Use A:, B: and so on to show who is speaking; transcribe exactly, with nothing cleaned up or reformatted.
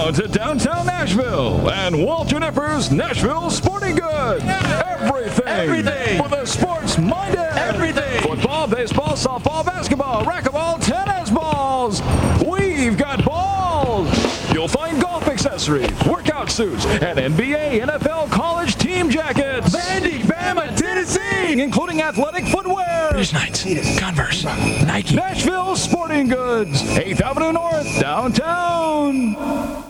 A: down to downtown Nashville and Walter Knepper's Nashville Sporting Goods. Everything.
B: Everything.
A: For the sports-minded.
B: Everything.
A: Football, baseball, softball, basketball, racquetball, tennis balls. We've got balls. You'll find golf accessories, workout suits, and N B A, N F L, college team jackets.
B: Vandy, Bama, Tennessee.
A: Including athletic footwear.
B: British Knights, Converse, Nike.
A: Nashville Sporting Goods, eighth Avenue North, downtown.